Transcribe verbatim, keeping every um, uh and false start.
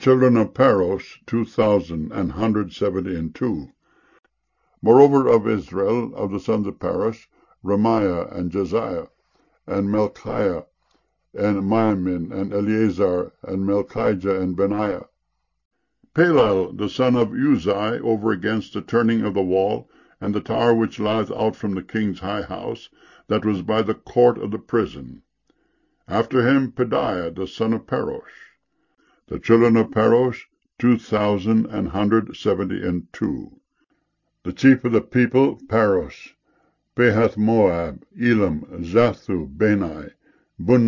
children of Paros, two thousand and hundred seventy and two. Moreover of Israel, of the sons of Paros, Ramiah, and Josiah, and Melchiah, and Miamin, and Eleazar, and Melchijah, and Benaiah. Palal, the son of Uzai, over against the turning of the wall, and the tower which lieth out from the king's high house, that was by the court of the prison. After him Pedaiah, the son of Parosh. The children of Parosh, two thousand and hundred seventy and two. The chief of the people, Parosh, Pahath Moab, Elam, Zathu, Benai, Bun